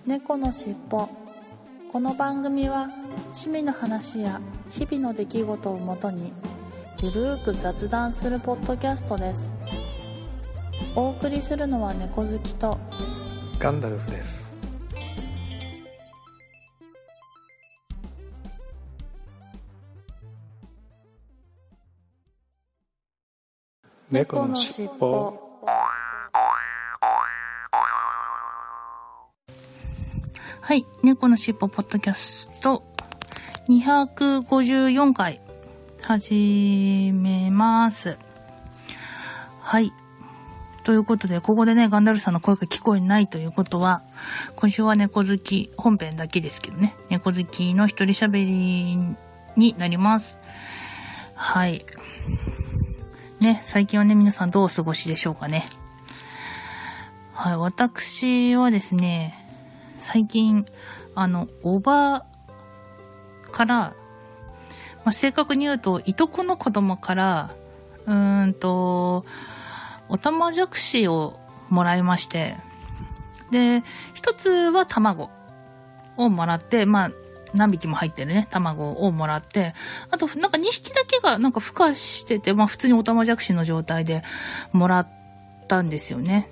猫のしっぽ。この番組は趣味の話や日々の出来事をもとにゆるーく雑談するポッドキャストです。お送りするのは猫好きとガンダルフです。猫のしっぽ。 はい、猫のしっぽポッドキャスト254回始めます。はい。ということで、ここでね、ガンダルさんの声が聞こえないということは、今週は猫好き、本編だけですけどね、猫好きの一人喋りになります。はい。ね、最近はね、皆さんどうお過ごしでしょうかね。はい、私はですね、最近、おばから正確に言うと、いとこの子供から、おたまじゃくしをもらいまして、で、一つは卵をもらって、何匹も入ってるね、卵をもらって、あと、2匹だけが孵化してて、普通におたまじゃくしの状態でもらったんですよね。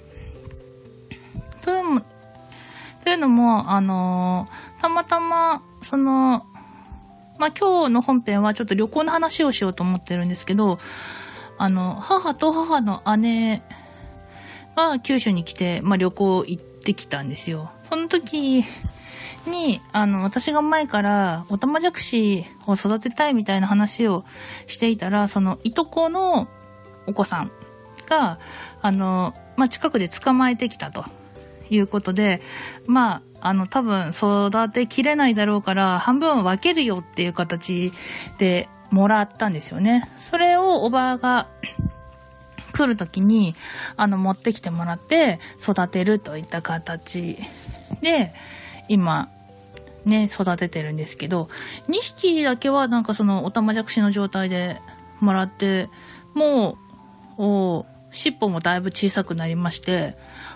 というのも、たまたま、今日の本編はちょっと旅行の話をしようと思ってるんですけど、母と母の姉が九州に来て、旅行行ってきたんですよ。その時に、私が前からおたまじゃくしを育てたいみたいな話をしていたら、いとこのお子さんが、近くで捕まえてきたということで、多分育てきれないだろうから半分分けるよっていう形でもらったんですよね。それをおばあが来るときに持ってきてもらって育てるといった形で今ね育ててるんですけど、2匹だけはおたまじゃくしの状態でもらって、もう尻尾もだいぶ小さくなりまして、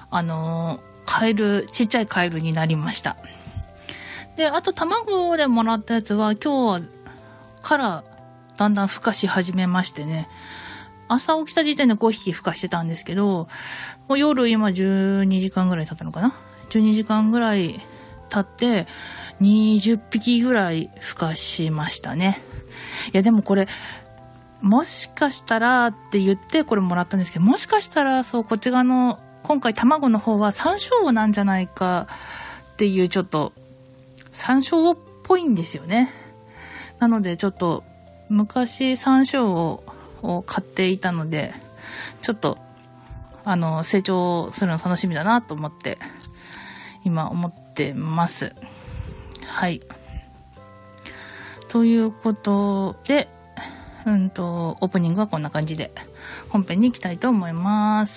ちっちゃいカエルになりました。で、あと卵でもらったやつは今日からだんだん孵化し始めましてね。朝起きた時点で5匹孵化してたんですけど、もう夜今12時間ぐらい経ったのかな ?12 時間ぐらい経って20匹ぐらい孵化しましたね。いやでもこれ、もしかしたらって言ってこれもらったんですけど、もしかしたらこっち側の今回卵の方は山椒なんじゃないかっていう、ちょっと山椒っぽいんですよね。なのでちょっと昔山椒を買っていたので、ちょっと成長するの楽しみだなと思って今思ってます。はい。ということで、オープニングはこんな感じで本編に行きたいと思います。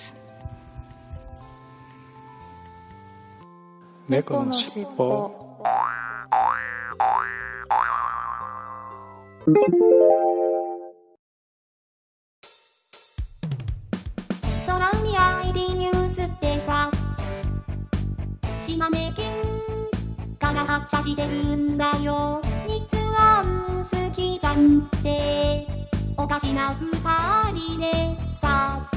猫のしっぽ。 空海 ID ニュースってさ、島根県から発車してるんだよ。日安好きじゃんっておかしな二人でさ。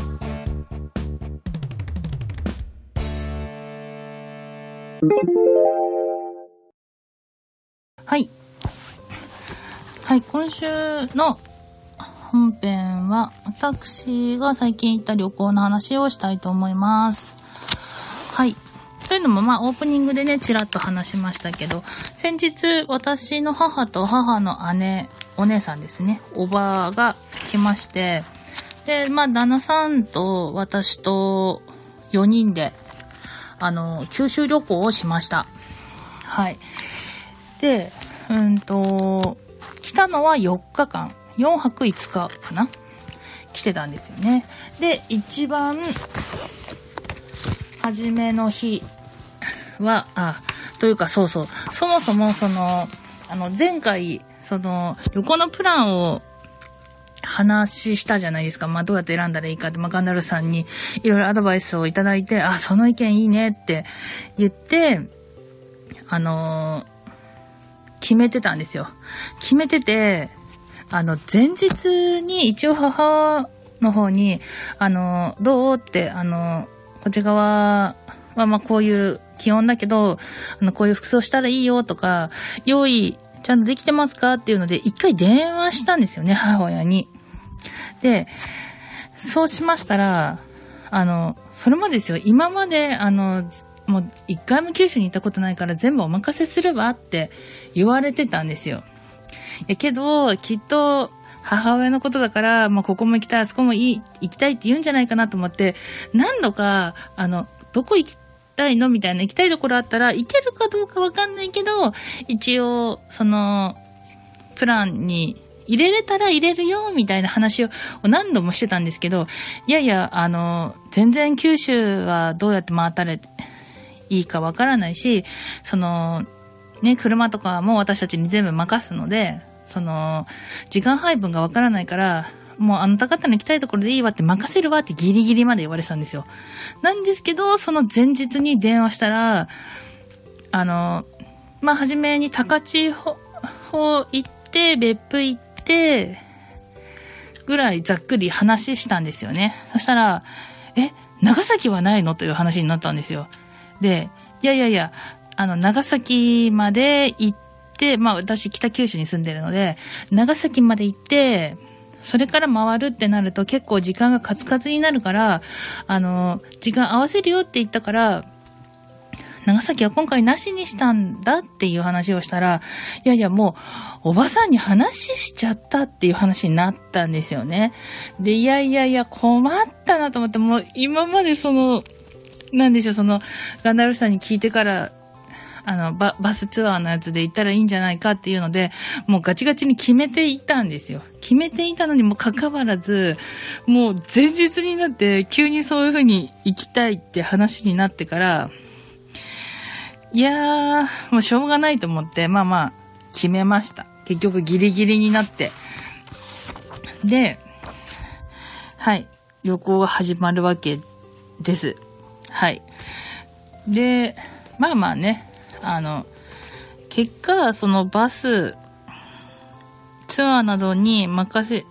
はい。はい、今週の本編は私が最近行った旅行の話をしたいと思います。はい。というのもオープニングでねちらっと話しましたけど、先日私の母と母のお姉さんですね、おばが来まして、で旦那さんと私と4人で九州旅行をしました。はい。で、来たのは4日間、4泊5日かな来てたんですよね。で、一番初めの日は、そもそも前回、旅行のプランを話したじゃないですか。どうやって選んだらいいかって、ガンダルさんにいろいろアドバイスをいただいて、その意見いいねって言って、 決めてたんですよ。決めてて、前日に一応母の方に、どうって、こっち側はまあこういう気温だけど、こういう服装したらいいよとか、用意ちゃんとできてますかっていうので、一回電話したんですよね、母親に。で、そうしましたら、それもですよ、今まで、もう一回も九州に行ったことないから全部お任せするわって言われてたんですよ。けど、きっと母親のことだから、まあ、ここも行きたい、あそこも行きたいって言うんじゃないかなと思って、何度か、どこ行きたいのみたいな、行きたいところあったら、行けるかどうかわかんないけど、一応、プランに入れれたら入れるよ、みたいな話を何度もしてたんですけど、いやいや、全然九州はどうやって回ったらいいかわからないし、車とかも私たちに全部任すので、時間配分がわからないから、もうあなた方の行きたいところでいいわって任せるわってギリギリまで言われてたんですよ。なんですけど、その前日に電話したら、まあ、初めに高千穂行って、別府行って、ぐらいざっくり話したんですよね。そしたら、長崎はないのという話になったんですよ。で、いや、長崎まで行って、まあ私北九州に住んでるので、長崎まで行って、それから回るってなると結構時間がカツカツになるから、時間合わせるよって言ったから、長崎は今回なしにしたんだっていう話をしたら、いやもう、おばさんに話しちゃったっていう話になったんですよね。で、いや、困ったなと思って、もう今までなんでしょう、ガンダルフさんに聞いてから、バスツアーのやつで行ったらいいんじゃないかっていうので、もうガチガチに決めていたんですよ。決めていたのにもかかわらず、もう前日になって急にそういう風に行きたいって話になってから、いやー、もうしょうがないと思って、まあ、決めました。結局ギリギリになって。で、はい、旅行が始まるわけです。はい。で、まあね、結果、バス、ツアーなどに任せて、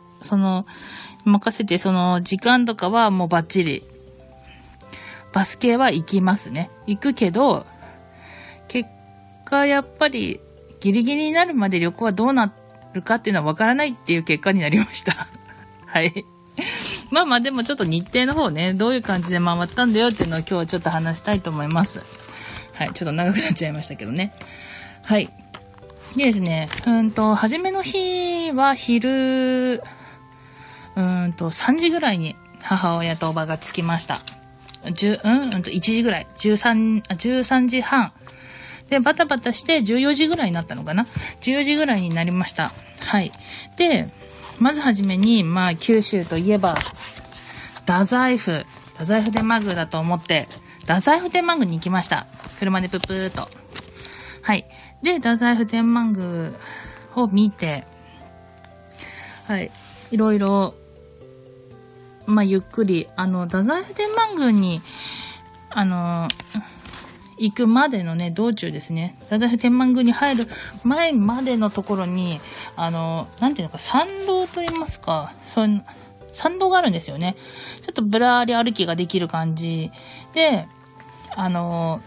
時間とかはもうバッチリ、バス系は行きますね。行くけど、結果やっぱりギリギリになるまで旅行はどうなるかっていうのはわからないっていう結果になりました。はい。まあでもちょっと日程の方ね、どういう感じで回ったんだよっていうのを今日はちょっと話したいと思います。はい、ちょっと長くなっちゃいましたけどね。はい。でですね、初めの日は昼、3時ぐらいに母親とおばが着きました。1時ぐらい、13時半。で、バタバタして14時ぐらいになったのかな ?14 時ぐらいになりました。はい。で、まずはじめに、まあ、九州といえば、太宰府天満宮だと思って、太宰府天満宮に行きました。車でプーと。はい。で、太宰府天満宮を見て、はい。いろいろ、まあ、ゆっくり、太宰府天満宮に、行くまでのね、道中ですね。太宰府天満宮に入る前までのところに、なんていうのか、参道と言いますか、参道があるんですよね。ちょっとぶらり歩きができる感じで、その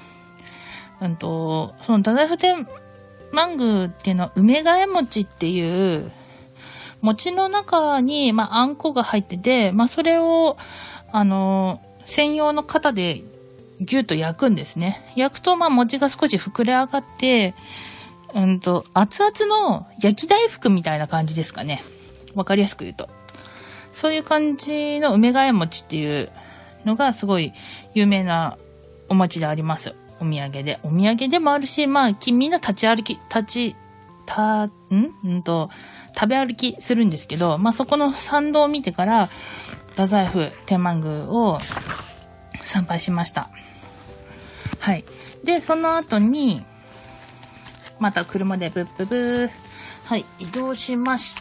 太宰府天満宮っていうのは梅替え餅っていう餅の中に、まあ、あんこが入ってて、まあ、それを、専用の型でギュッと焼くんですね。焼くと、まあ、餅が少し膨れ上がって、熱々の焼き大福みたいな感じですかね。わかりやすく言うと。そういう感じの梅替え餅っていうのがすごい有名なお餅であります。お土産で。お土産でもあるし、まあ、みんな食べ歩きするんですけど、まあ、そこの参道を見てから、太宰府天満宮を参拝しました。はい。で、その後に、また車ではい、移動しまして、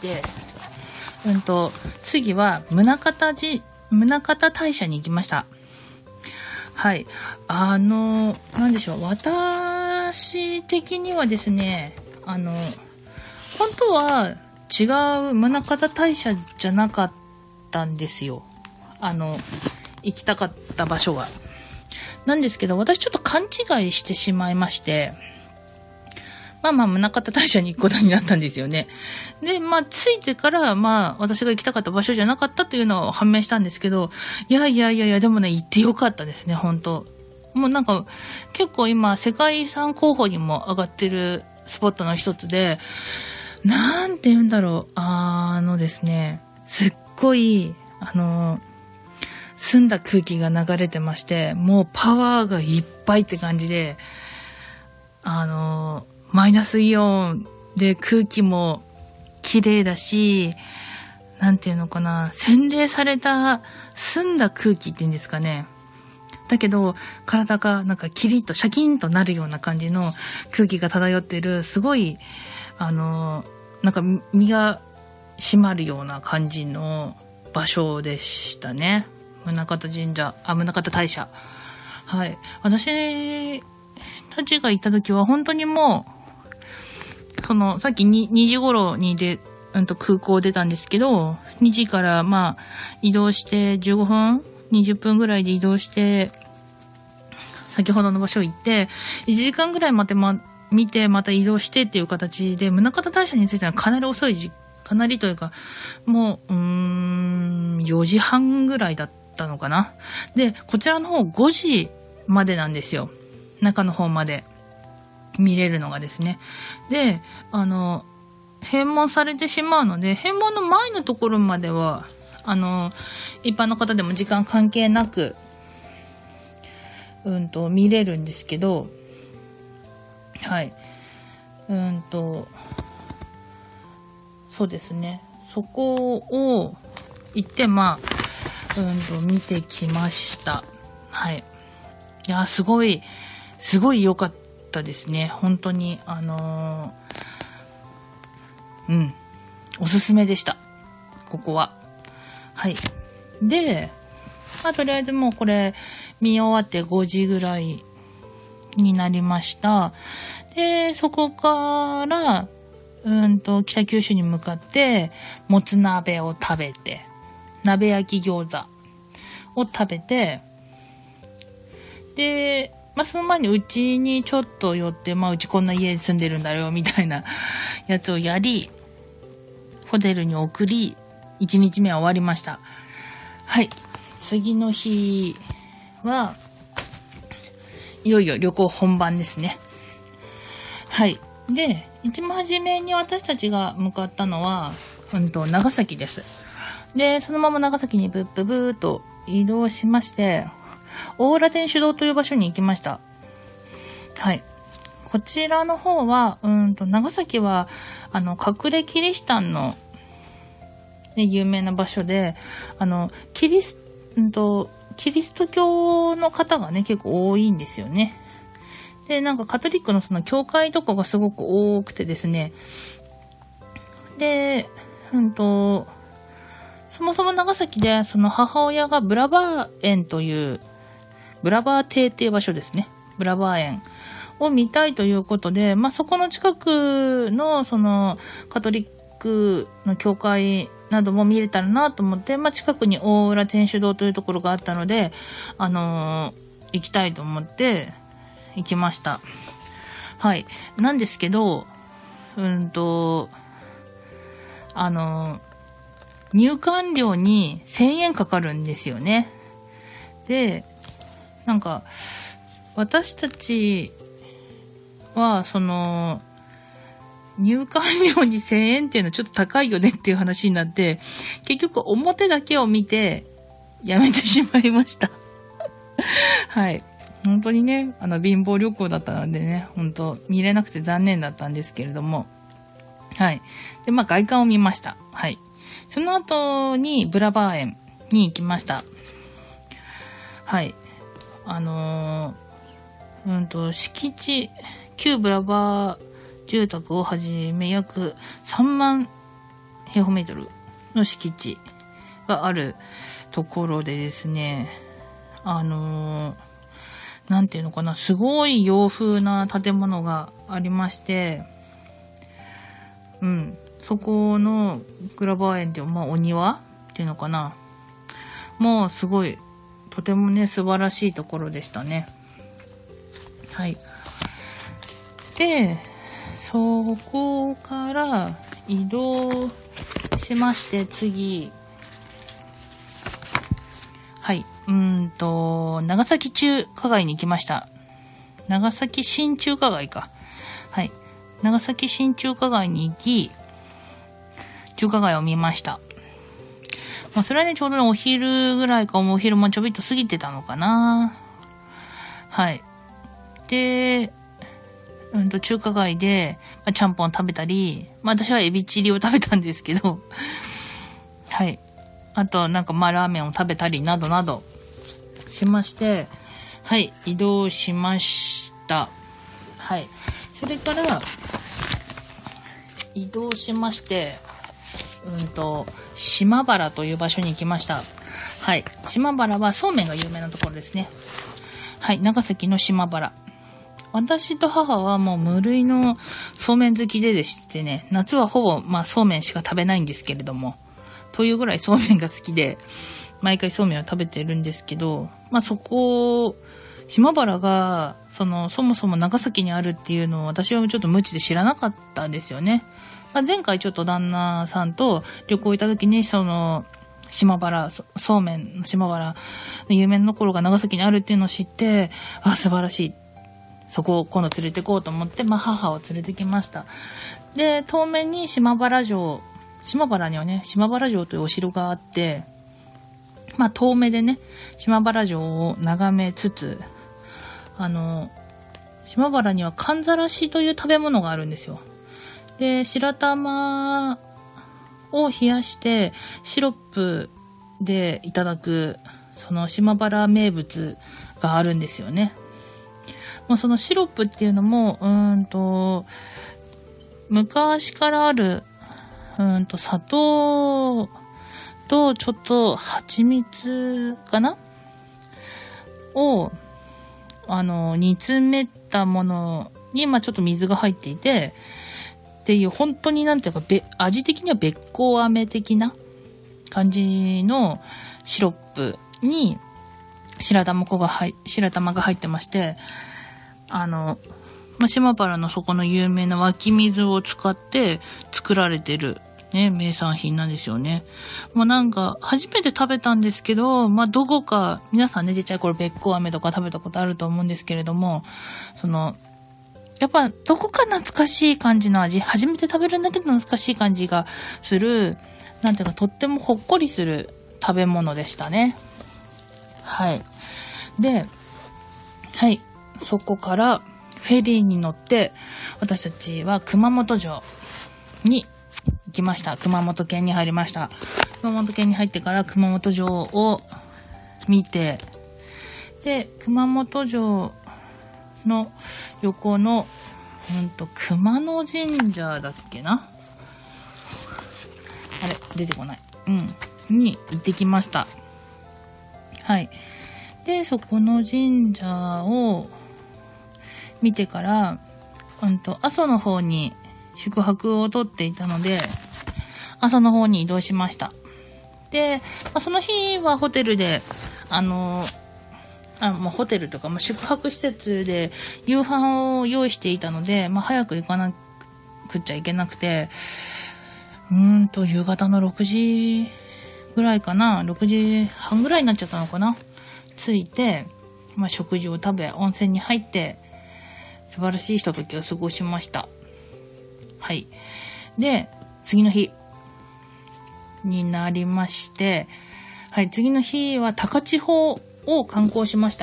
次は宗像大社に行きました。はい。なんでしょう。私私的にはですね、本当は違う宗像大社じゃなかったんですよ。行きたかった場所が。なんですけど、私ちょっと勘違いしてしまいまして、宗像大社に行くことになったんですよね。で、着いてから、私が行きたかった場所じゃなかったというのを判明したんですけど、いや、でもね、行ってよかったですね、本当もうなんか、結構今、世界遺産候補にも上がってるスポットの一つで、なんて言うんだろう、ですね、すっごい、澄んだ空気が流れてまして、もうパワーがいっぱいって感じで、マイナスイオンで空気も綺麗だし、なんていうのかな、洗練された澄んだ空気っていうんですかね。だけど、体がなんかキリッとシャキンとなるような感じの空気が漂っている、すごい、なんか身が締まるような感じの場所でしたね。宗像大社。はい。私たちが行った時は本当にもう、さっき2時頃に空港出たんですけど、2時から移動して15分 ?20 分ぐらいで移動して、先ほどの場所行って、1時間ぐらい見て、また移動してっていう形で、宗像大社についてはかなり遅いかなりというか、もう、4時半ぐらいだったのかな。で、こちらの方5時までなんですよ。中の方まで見れるのがですね。で、閉門されてしまうので、閉門の前のところまでは、一般の方でも時間関係なく、見れるんですけど、はい。そうですね。そこを行って、見てきました。はい。いや、すごい良かったですね。本当に、おすすめでした。ここは。はい。で、とりあえずもうこれ、見終わって5時ぐらいになりました。で、そこから、北九州に向かって、もつ鍋を食べて、鍋焼き餃子を食べて、で、その前にうちにちょっと寄って、うちこんな家に住んでるんだよ、みたいなやつをやり、ホテルに送り、1日目は終わりました。はい。次の日は、いよいよ旅行本番ですね。はい。で、一番初めに私たちが向かったのは、長崎です。で、そのまま長崎にブーと移動しまして、大浦天主堂という場所に行きました。はい。こちらの方は、長崎は、隠れキリシタンの、ね、有名な場所で、キリスト教の方がね、結構多いんですよね。で、なんかカトリックのその教会とかがすごく多くてですね。で、そもそも長崎で、その母親がブラバー園という、ブラバー邸っていう場所ですね。ブラバー園を見たいということで、そこの近くの、その、カトリックの教会なども見れたらなと思って、近くに大浦天主堂というところがあったので、行きたいと思って、行きました。はい。なんですけど、入館料に1000円かかるんですよね。で、なんか、私たちは、入館料に1000円っていうのはちょっと高いよねっていう話になって、結局表だけを見て、やめてしまいました。はい。本当にね、貧乏旅行だったのでね、本当見れなくて残念だったんですけれども。はい。で、外観を見ました。はい。その後に、ブラバー園に行きました。はい。敷地、旧ブラバー住宅をはじめ約3万平方メートルの敷地があるところでですね、 なんていうのかな、すごい洋風な建物がありまして、そこのグラバー園っていう、お庭っていうのかな。もうすごい、とてもね、素晴らしいところでしたね。はい。で、そこから移動しまして、次、はい、長崎中華街に行きました。長崎新中華街か。はい。長崎新中華街に行き、中華街を見ました。それはね、ちょうどね、お昼ぐらいか、お昼もちょびっと過ぎてたのかな。はい。で、中華街で、ちゃんぽん食べたり、私はエビチリを食べたんですけど、はい。あと、ラーメンを食べたり、などなど、しまして、はい、移動しました。はい。それから、移動しまして、島原という場所に行きました。はい。島原はそうめんが有名なところですね。はい。長崎の島原。私と母はもう無類のそうめん好きでしてね、夏はほぼそうめんしか食べないんですけれども、というぐらいそうめんが好きで、毎回そうめんを食べてるんですけど、そこ、島原が、そもそも長崎にあるっていうのを私はちょっと無知で知らなかったんですよね。前回ちょっと旦那さんと旅行行った時に、島原、そうめんの島原の有名なところが長崎にあるっていうのを知って、素晴らしい。そこを今度連れて行こうと思って、母を連れてきました。で、遠目に島原にはね、島原城というお城があって、遠目でね、島原城を眺めつつ、島原にはかんざらしという食べ物があるんですよ。で、白玉を冷やしてシロップでいただく、その島原名物があるんですよね。そのシロップっていうのも、昔からある、砂糖とちょっと蜂蜜かなを、煮詰めたものに、ちょっと水が入っていて、っていう、本当になんていうか、味的にはべっこう飴的な感じのシロップに白玉が入ってまして、島原のそこの有名な湧き水を使って作られてるね、名産品なんですよね。初めて食べたんですけど、どこか、皆さんね、ちっちゃい頃べっこう飴とか食べたことあると思うんですけれども、やっぱ、どこか懐かしい感じの味、初めて食べるんだけど懐かしい感じがする、なんていうか、とってもほっこりする食べ物でしたね。はい。で、はい。そこからフェリーに乗って、私たちは熊本城に行きました。熊本県に入りました。熊本県に入ってから熊本城を見て、で、熊本城の横の、熊野神社だっけな？あれ、出てこない。に行ってきました。はい。で、そこの神社を見てから、阿蘇の方に宿泊を取っていたので、阿蘇の方に移動しました。で、その日はホテルで、もうホテルとか、宿泊施設で夕飯を用意していたので、早く行かなくっちゃいけなくて、夕方の6時ぐらいかな、6時半ぐらいになっちゃったのかな。着いて、食事を食べ、温泉に入って、素晴らしいひとときを過ごしました。はい。で、次の日になりまして、はい、次の日は高千穂を観光しました。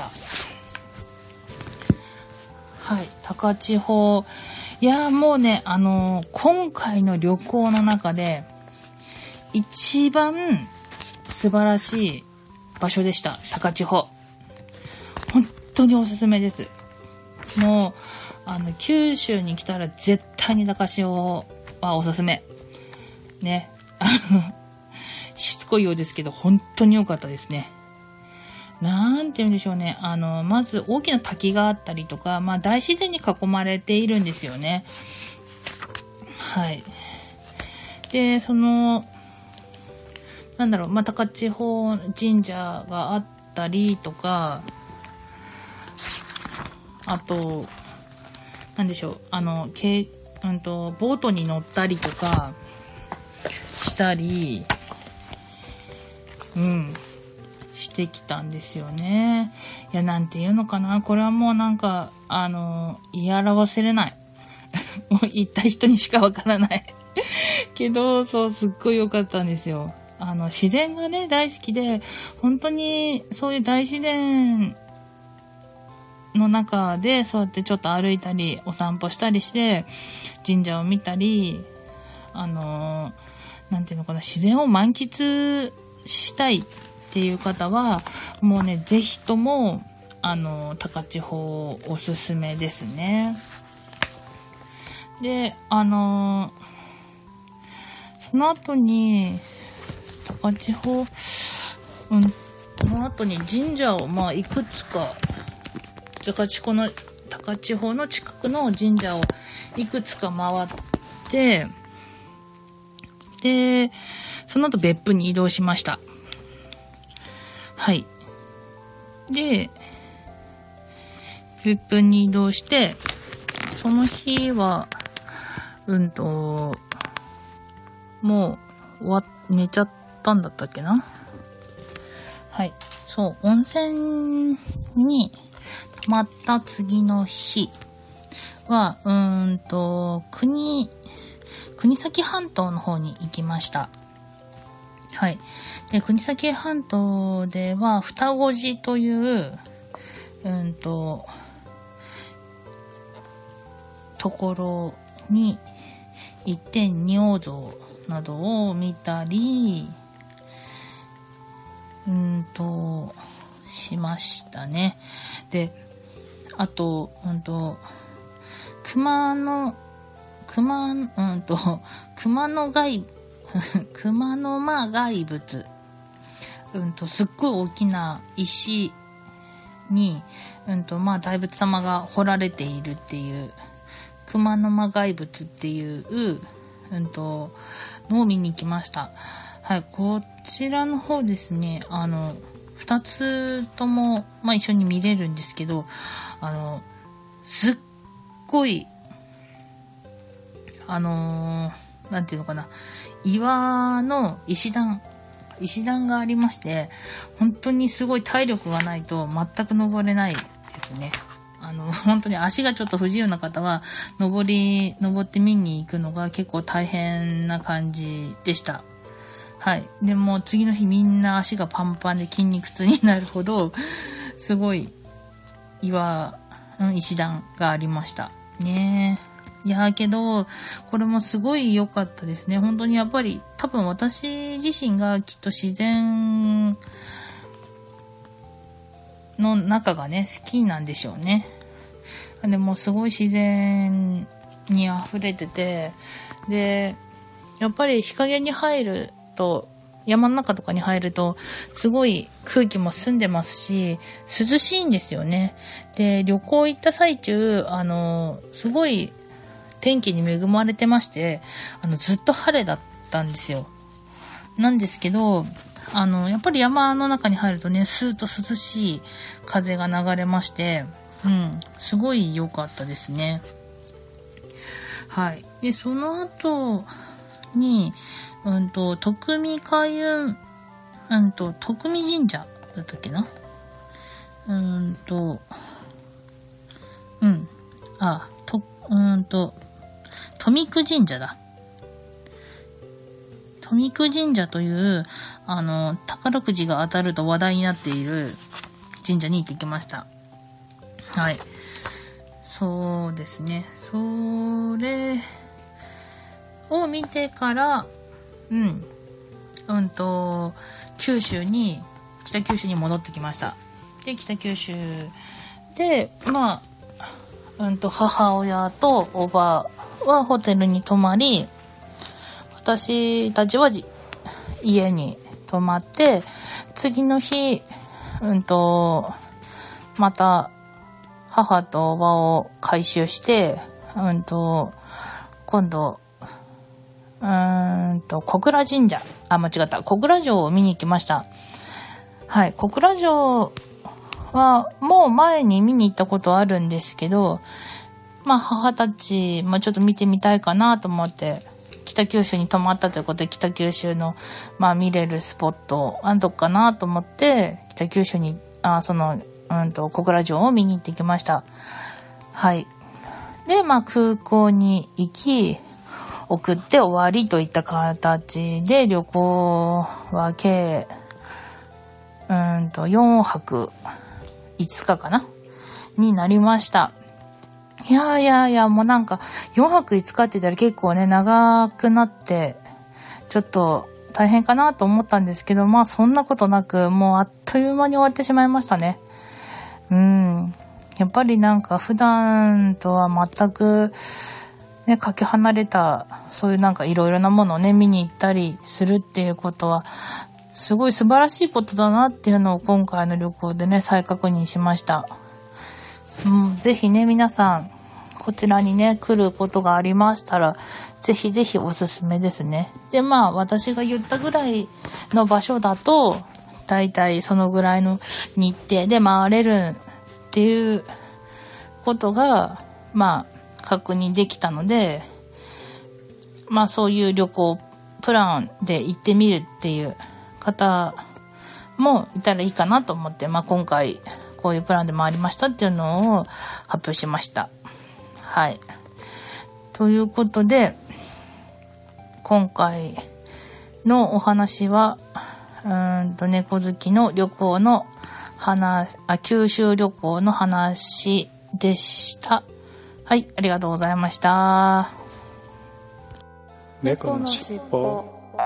はい、高千穂。いや、もうね、今回の旅行の中で、一番素晴らしい場所でした。高千穂。本当におすすめです。もう、九州に来たら絶対に高千穂はおすすめ。ね。しつこいようですけど、本当に良かったですね。 なんて言うんでしょうね。まず大きな滝があったりとか、大自然に囲まれているんですよね。はい。で、高千穂神社があったりとか、あと、なんでしょう、ボートに乗ったりとかしたり、してきたんですよね。いや、なんていうのかな。これはもう言い表せれない。もう行った人にしかわからない。けど、そう、すっごい良かったんですよ。自然がね、大好きで、本当にそういう大自然の中で、そうやってちょっと歩いたり、お散歩したりして、神社を見たり、なんていうのかな、自然を満喫したいっていう方は、もうね、ぜひとも、高千穂おすすめですね。で、その後に、高千穂、その後に神社を、いくつか、高千穂の近くの神社をいくつか回って、で、その後別府に移動しました。はい。で、別府に移動して、その日は、もう寝ちゃったんだったっけな。はい。そう、温泉に泊まった次の日は、国東半島の方に行きました。はい。で、国東半島では、双子寺という、ところに行って仁王像などを見たり、しましたね。で、あと、熊野間骸仏。すっごい大きな石に、大仏様が彫られているっていう、熊野間骸仏っていう、のを見に行きました。はい、こちらの方ですね、二つとも、一緒に見れるんですけど、すっごい、なんていうのかな、岩の石段がありまして、本当にすごい体力がないと全く登れないですね。本当に足がちょっと不自由な方は、登って見に行くのが結構大変な感じでした。はい。でも次の日みんな足がパンパンで筋肉痛になるほど、すごい石段がありましたね。いやけど、これもすごい良かったですね。本当にやっぱり、多分私自身がきっと自然の中がね、好きなんでしょうね。でもすごい自然に溢れてて、で、やっぱり日陰に入ると、山の中とかに入ると、すごい空気も澄んでますし、涼しいんですよね。で、旅行行った最中、すごい天気に恵まれてまして、ずっと晴れだったんですよ。なんですけど、やっぱり山の中に入るとね、スーッと涼しい風が流れまして、すごい良かったですね。はい。で、その後に、徳見開運、徳見神社だったっけな？富久神社だ。富久神社という、宝くじが当たると話題になっている神社に行ってきました。はい。そうですね。それを見てから、北九州に戻ってきました。で、北九州で、母親とおばはホテルに泊まり、私たちは家に泊まって、次の日、 また母とおばを回収して、今度、小倉神社、間違った、小倉城を見に行きました。はい、小倉城はもう前に見に行ったことあるんですけど、母たち、ちょっと見てみたいかなと思って、北九州に泊まったということで、北九州の、見れるスポット、どっかなと思って、北九州に、小倉城を見に行ってきました。はい。で、空港に行き、送って終わりといった形で、旅行は計、4泊5日かなになりました。いや、もう4泊5日って言ったら結構ね、長くなって、ちょっと大変かなと思ったんですけど、そんなことなく、もうあっという間に終わってしまいましたね。やっぱり普段とは全く、ね、かけ離れた、そういういろいろなものをね、見に行ったりするっていうことは、すごい素晴らしいことだなっていうのを今回の旅行でね、再確認しました。ぜひね、皆さん、こちらにね、来ることがありましたら、ぜひぜひおすすめですね。で、私が言ったぐらいの場所だと、だいたいそのぐらいの日程で回れるっていうことが、確認できたので、そういう旅行プランで行ってみるっていう方もいたらいいかなと思って、今回こういうプランで回りましたっていうのを発表しました。はい。ということで、今回のお話は、猫好きの旅行の九州旅行の話でした。はい、ありがとうございました。 猫のしっぽ。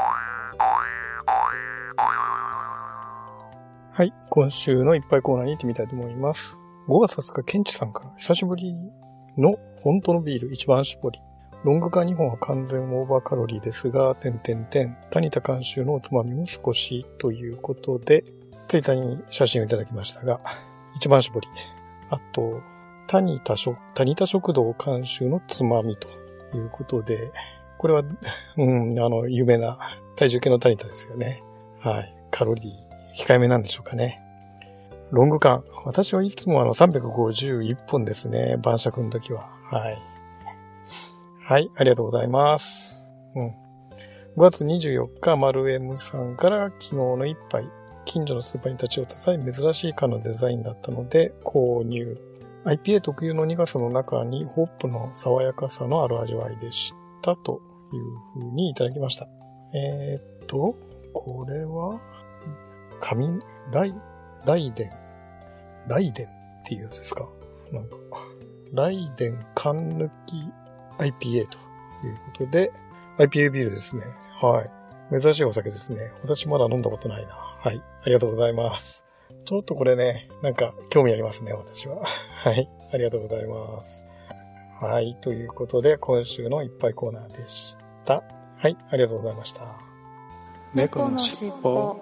はい、今週のいっぱいコーナーに行ってみたいと思います。5月20日、ケンチさんから久しぶりの本当のビール一番搾り。ロング缶2本は完全オーバーカロリーですが、谷田監修のおつまみも少しということで、ツイッターに写真をいただきましたが、一番搾り。あと、谷田食堂監修のつまみということで、これは、有名な体重計の谷田ですよね。はい。カロリー控えめなんでしょうかね。ロング缶。私はいつも351本ですね。晩酌の時は。はい。はい。ありがとうございます。5月24日、丸 M さんから昨日の一杯、近所のスーパーに立ち寄った際、珍しい缶のデザインだったので購入。IPA 特有の苦さの中にホップの爽やかさのある味わいでしたという風にいただきました。これは、ライデンっていうやつですか？ライデン缶抜き IPA ということで、IPA ビールですね。はい。珍しいお酒ですね。私まだ飲んだことないな。はい。ありがとうございます。ちょっとこれね、興味ありますね、私は。はい。ありがとうございます。はい。ということで、今週のいっぱいコーナーでした。はい。ありがとうございました。 猫のしっぽ。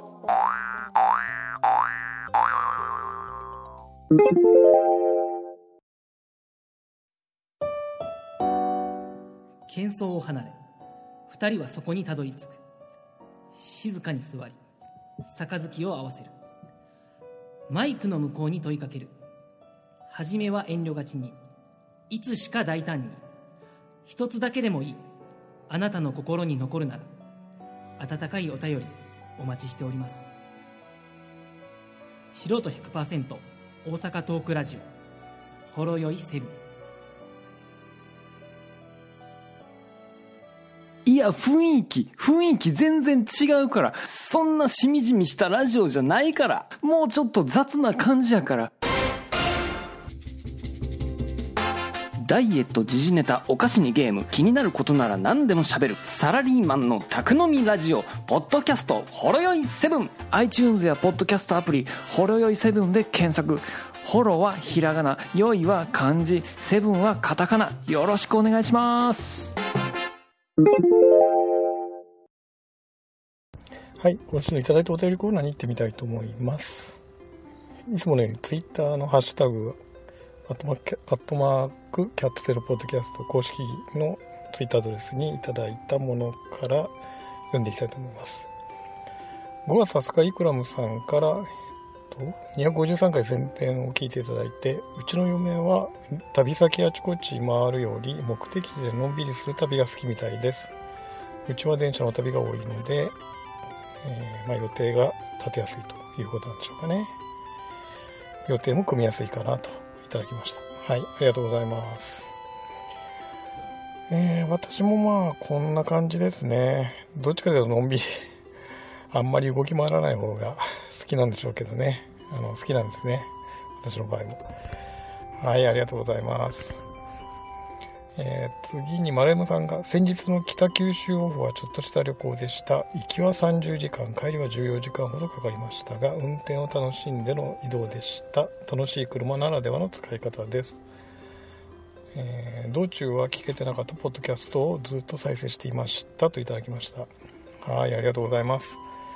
喧騒を離れ、二人はそこにたどり着く。静かに座り、杯を合わせる。マイクの向こうに問いかける。はじめは遠慮がちに、いつしか大胆に。一つだけでもいい。あなたの心に残るなら、温かいお便りお待ちしております。素人 100% 大阪トークラジオ、ほろよいセブン。 いや、雰囲気全然違うから。そんなしみじみしたラジオじゃないから。もうちょっと雑な感じやから。ダイエット、時事ネタ、お菓子にゲーム、気になることなら何でも喋る。サラリーマンの宅飲みラジオ、ポッドキャスト、ほろよい7。iTunes やポッドキャストアプリ、ほろよい7で検索。ホロはひらがな、よいは漢字、7はカタカナ。よろしくお願いします。 はい、今週のいただいたお便りコーナーに行ってみたいと思います。 いつものようにツイッターのハッシュタグアットマークキャッツテロポッドキャスト公式のツイッターアドレスにいただいたものから読んでいきたいと思います。5月20日イクラムさんから253回前編を聞いていただいて、うちの嫁は旅先あちこち回るより目的地でのんびりする旅が好きみたいです。うちは電車の旅が多いので、予定が立てやすいということなんでしょうかね。予定も組みやすいかなといただきました。はい、ありがとうございます。私もこんな感じですね。どっちかというとのんびりあんまり動き回らない方が好きなんでしょうけどね。好きなんですね、私の場合も。はい、ありがとうございます。次に丸山さんが、先日の北九州オフはちょっとした旅行でした。行きは30時間、帰りは14時間ほどかかりましたが、運転を楽しんでの移動でした。楽しい車ならではの使い方です。道中は聞けてなかったポッドキャストをずっと再生していましたといただきました。はい、ありがとうございます。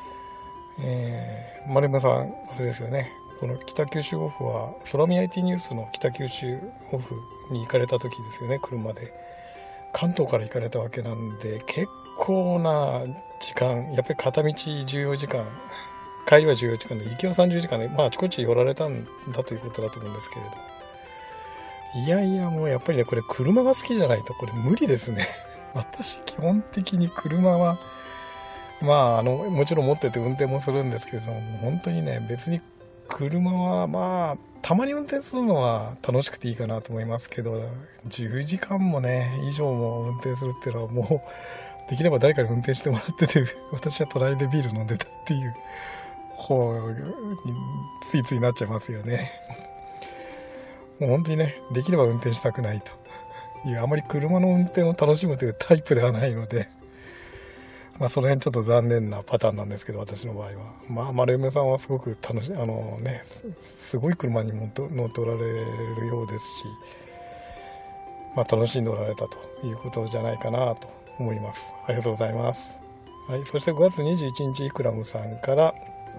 丸山さん、あれですよね、この北九州オフは空見 IT ニュースの北九州オフに行かれた時ですよね。車で関東から行かれたわけなんで、結構な時間、やっぱり片道14時間、帰りは14時間で行きは30時間で、あちこち寄られたんだということだと思うんですけれど、もうやっぱりね、これ車が好きじゃないとこれ無理ですね。私基本的に車はもちろん持ってて運転もするんですけれども、本当にね、別に車はたまに運転するのは楽しくていいかなと思いますけど、10時間もね以上も運転するっていうのは、もうできれば誰かに運転してもらってて、私は隣でビール飲んでたっていう方についついなっちゃいますよね。もう本当にね、できれば運転したくないという、あまり車の運転を楽しむというタイプではないので、その辺ちょっと残念なパターンなんですけど、私の場合は丸山さんはすごく楽しい、すごい車にも乗っておられるようですし、楽しんでおられたということじゃないかなと思います。ありがとうございます。はい、そして5月21日イクラムさんから、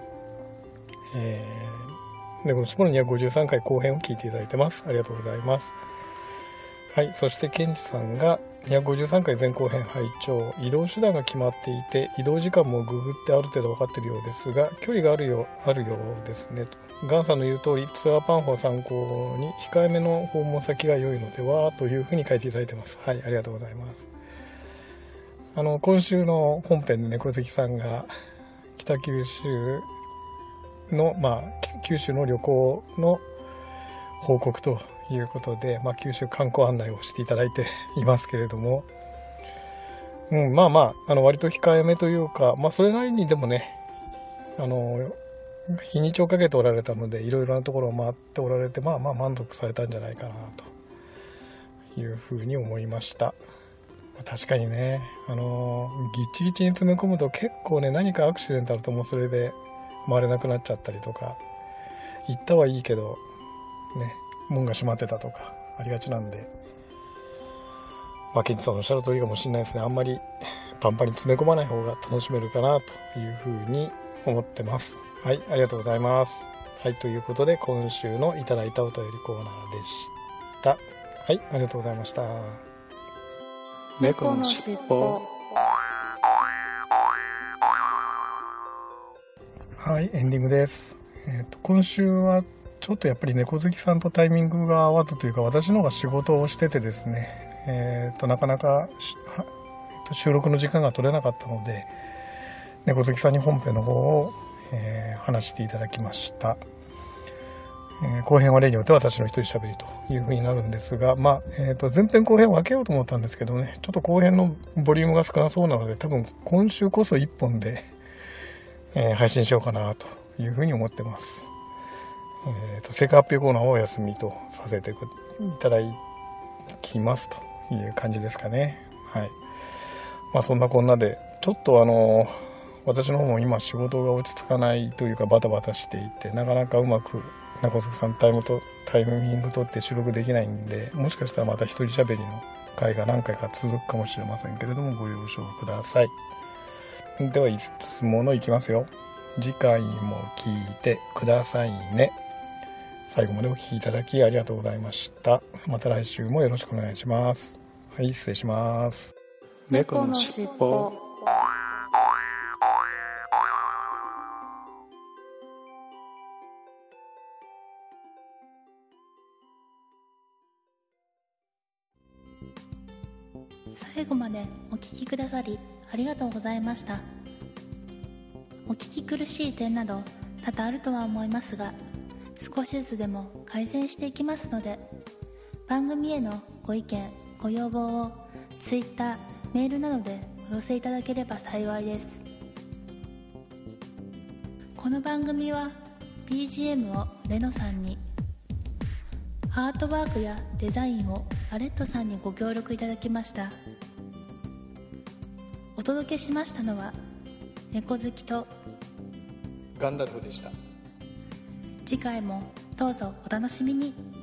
このスポロ253回後編を聞いていただいてます。ありがとうございます。はい、そしてケンジさんが253回前後編拝聴。移動手段が決まっていて、移動時間もググってある程度分かっているようですが、距離があるようですねと。ガンさんの言う通り、ツアーパンフを参考に控えめの訪問先が良いのではというふうに書いていただいてます。はい、ありがとうございます。今週の本編で猫好きさんが北九州の九州の旅行の報告ということで、九州観光案内をしていただいていますけれども、割と控えめというか、それなりにでもね、日にちをかけておられたので、いろいろなところを回っておられて、満足されたんじゃないかなというふうに思いました。確かにね、ぎっちぎちに詰め込むと結構ね、何かアクシデントあるともうそれで回れなくなっちゃったりとか、行ったはいいけどね、門が閉まってたとかありがちなんで、ケンジさんのおっしゃる通りかもしれないですね。あんまりパンパンに詰め込まない方が楽しめるかなというふうに思ってます。はい、ありがとうございます。はい、ということで今週のいただいたお便りコーナーでした。はい、ありがとうございました。 猫のしっぽ。 はい、エンディングです。今週はちょっとやっぱり猫好きさんとタイミングが合わずというか、私の方が仕事をしててですね、なかなか収録の時間が取れなかったので、猫好きさんに本編の方を、話していただきました。後編は例によって私の一人喋りという風になるんですが、前編後編を分けようと思ったんですけどね、ちょっと後編のボリュームが少なそうなので、多分今週こそ1本で、配信しようかなという風に思ってます。成果発表コーナーをお休みとさせていただきますという感じですかね。はい。そんなこんなで、ちょっと私の方も今仕事が落ち着かないというかバタバタしていて、なかなかうまく中崎さんタイミング取って収録できないんで、もしかしたらまた一人喋りの回が何回か続くかもしれませんけれども、ご了承ください。ではいつものいきますよ。次回も聞いてくださいね。 最後までお聞きいただきありがとうございました。また来週もよろしくお願いします。はい、失礼します。 猫のしっぽ。最後までお聞きくださりありがとうございました。お聞き苦しい点など多々あるとは思いますが、少しずつでも改善していきますので、番組へのご意見ご要望を Twitter、メールなどでお寄せいただければ幸いです。この番組は BGM をレノさんに、アートワークやデザインをアレットさんにご協力いただきました。お届けしましたのは猫好きとガンダルフでした。 次回もどうぞお楽しみに。